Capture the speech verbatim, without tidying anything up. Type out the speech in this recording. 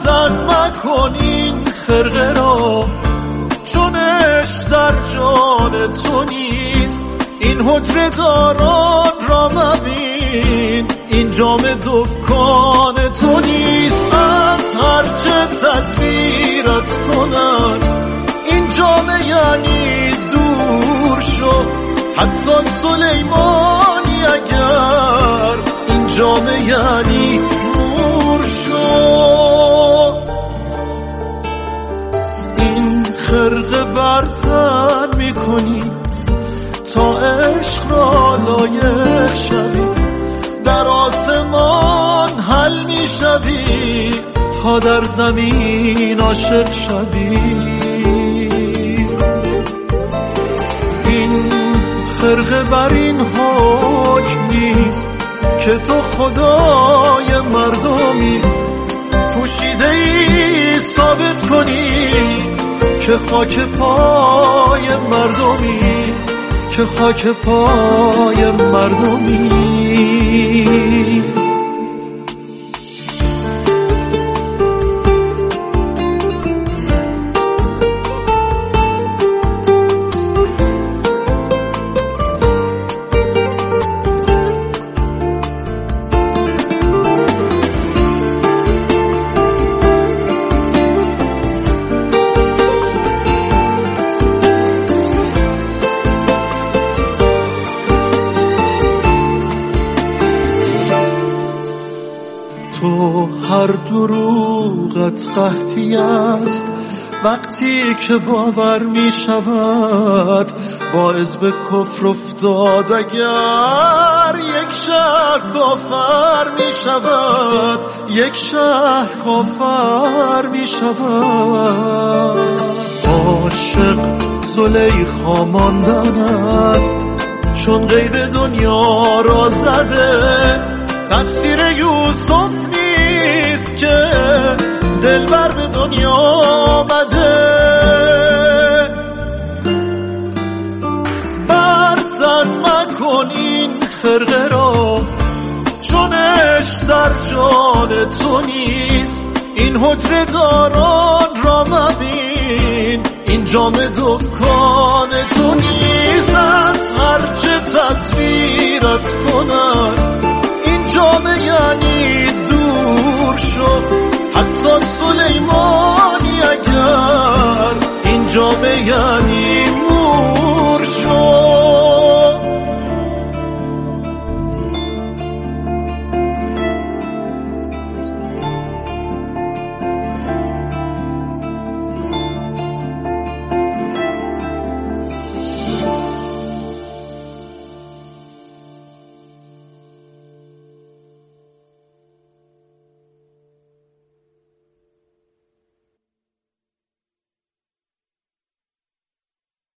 برتن مکن این خرقه را، چون عشق در جان تو نیست. این حجره داران را مبین، این جام دکان تو نیست. از هرچه تصویرت کنن این جامه یعنی دور شو، حتی سلیمانی اگر این جامه یعنی نور شو. این خرقه برتن میکنی تا عشق را لایق شوی، در آسمان حل میشوی تا در زمین عاشق شوی. این خرقه بر این حکم نیست که تو خدای مردمی، پوشیده ای ثابت کنی که خاک پای مردمی، که خاک پای مردمی. تو هر دروغت قحطی است، وقتی که باور می شود باعث به کفر افتاد. اگر یک شهر کافر می شود، یک شهر کافر می شود. عاشق زلیخا ماندن است، چون قید دنیا را زده. تقصیر یوسف نیست که دلبر به دنیا آمده. برتن مکن این خرقه را، چون عشق در جان تو نیست. این حجره داران را مبین، این جام دکان تو نیست. از هرچه تصویرت کنن این جامه یعنی